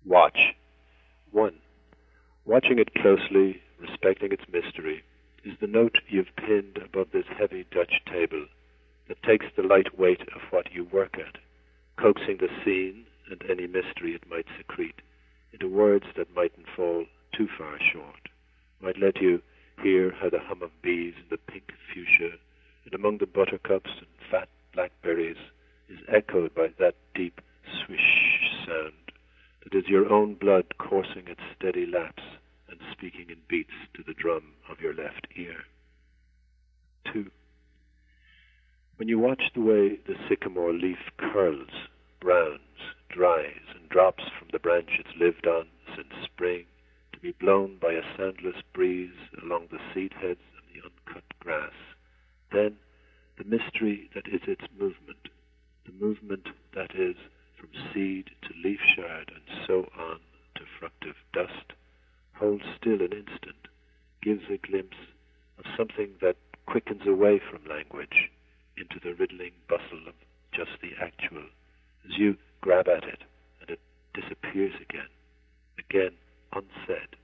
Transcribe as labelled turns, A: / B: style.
A: Watch. 1. Watching it closely, respecting its mystery, is the note you've pinned above this heavy Dutch table that takes the light weight of what you work at, coaxing the scene and any mystery it might secrete into words that mightn't fall too far short, might let you hear how the hum of bees in the pink fuchsia and among the buttercups and fat blackberries is echoed by that deep swish sound that is your own blood coursing its steady laps and speaking in beats to the drum of your left ear. 2. When you watch the way the sycamore leaf curls, browns, dries, and drops from the branch it's lived on since spring, to be blown by a soundless breeze along the seed heads of the uncut grass, then the mystery that is its movement, the movement that is from seed to leaf shard and so on to fructive dust, holds still an instant, gives a glimpse of something that quickens away from language into the riddling bustle of just the actual, as you grab at it and it disappears again unsaid.